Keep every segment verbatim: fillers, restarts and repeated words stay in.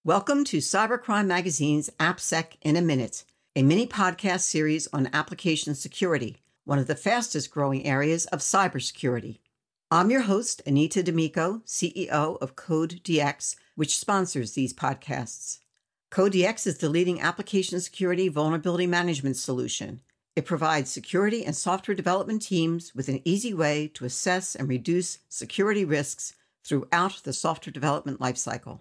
Welcome to Cybercrime Magazine's AppSec in a Minute, a mini podcast series on application security, one of the fastest growing areas of cybersecurity. I'm your host, Anita D'Amico, C E O of CodeDX, which sponsors these podcasts. CodeDX is the leading application security vulnerability management solution. It provides security and software development teams with an easy way to assess and reduce security risks throughout the software development lifecycle.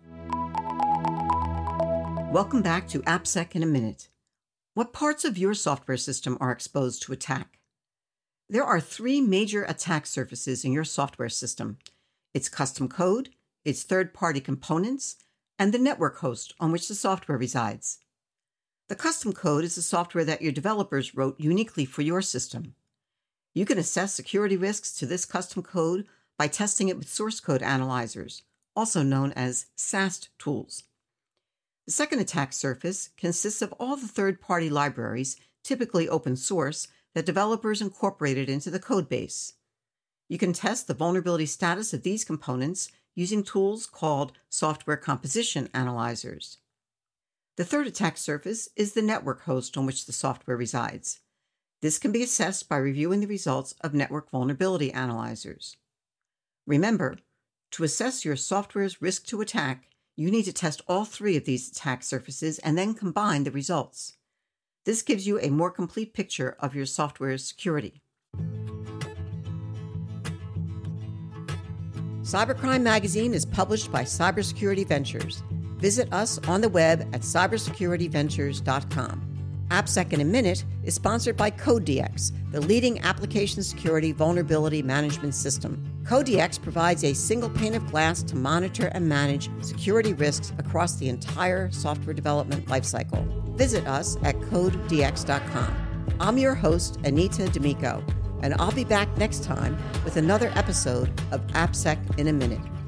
Welcome back to AppSec in a Minute. What parts of your software system are exposed to attack? There are three major attack surfaces in your software system. It's custom code, its third-party components, and the network host on which the software resides. The custom code is the software that your developers wrote uniquely for your system. You can assess security risks to this custom code by testing it with source code analyzers, also known as S A S T tools. The second attack surface consists of all the third-party libraries, typically open source, that developers incorporated into the code base. You can test the vulnerability status of these components using tools called software composition analyzers. The third attack surface is the network host on which the software resides. This can be assessed by reviewing the results of network vulnerability analyzers. Remember, to assess your software's risk to attack, you need to test all three of these attack surfaces and then combine the results. This gives you a more complete picture of your software's security. Cybercrime Magazine is published by Cybersecurity Ventures. Visit us on the web at cybersecurity ventures dot com. AppSec in a Minute is sponsored by CodeDX, the leading application security vulnerability management system. CodeDX provides a single pane of glass to monitor and manage security risks across the entire software development lifecycle. Visit us at code d x dot com. I'm your host, Anita D'Amico, and I'll be back next time with another episode of AppSec in a Minute.